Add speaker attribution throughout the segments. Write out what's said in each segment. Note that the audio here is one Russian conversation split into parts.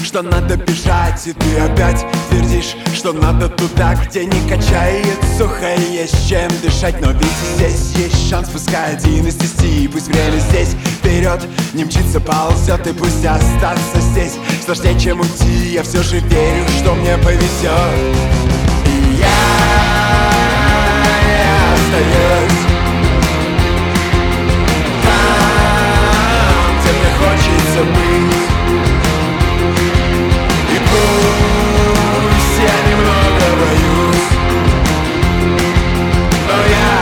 Speaker 1: что надо бежать, и ты опять твердишь, что надо туда, где не качает сухо и есть чем дышать. Но ведь здесь есть шанс, пускай один из 10, пусть время здесь вперед не мчится, ползет, и пусть остаться здесь сложнее, чем уйти. Я все же верю, что мне повезет, и я остаюсь там, где мне хочется быть. И пусть я немного боюсь, но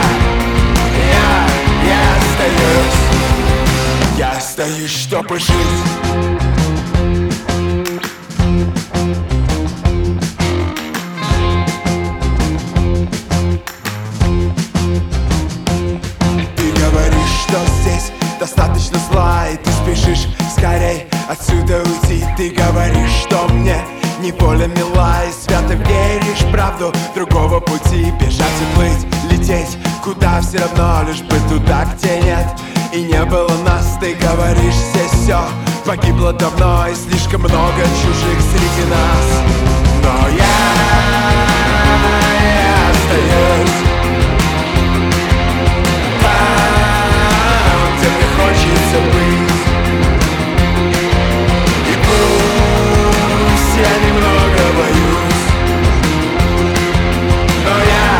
Speaker 1: я остаюсь, чтобы жить. Достаточно зла, и ты спешишь скорей отсюда уйти. Ты говоришь, что мне неволя мила, и свято веришь в правду другого пути. Бежать и плыть, лететь, куда все равно, лишь бы туда, где нет и не было нас. Ты говоришь, здесь все погибло давно, и слишком много чужих среди нас. Но я остаюсь хочется быть. И пусть я немного боюсь, но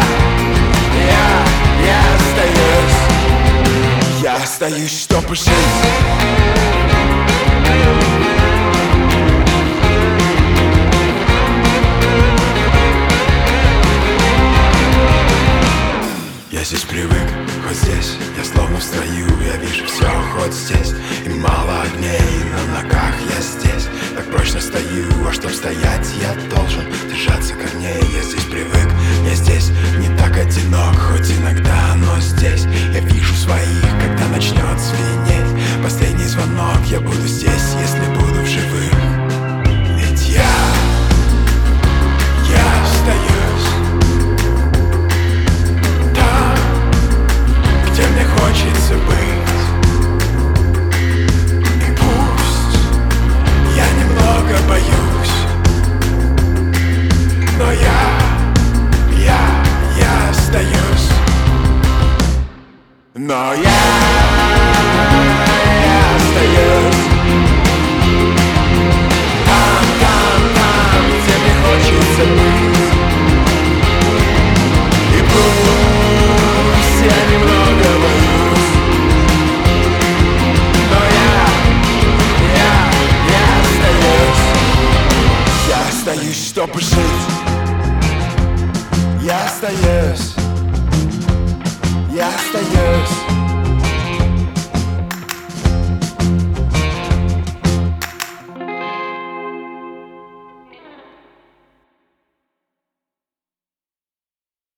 Speaker 1: я остаюсь, чтобы жить. Я здесь привык, хоть здесь я словно в строю. Я вижу все, хоть здесь и мало огней, на ногах я здесь так прочно стою. А чтоб стоять, я должен держаться корней. Я здесь привык, я здесь не так одинок, хоть иногда, но здесь я вижу своих, когда начнет звенеть последний звонок. Я буду здесь, если буду в живых. Ведь я остаюсь где мне хочется быть. И пусть я немного боюсь, но я остаюсь. Но я остаюсь там, где мне хочется быть. И пусть я немного боюсь, но я остаюсь, чтобы жить. Я остаюсь,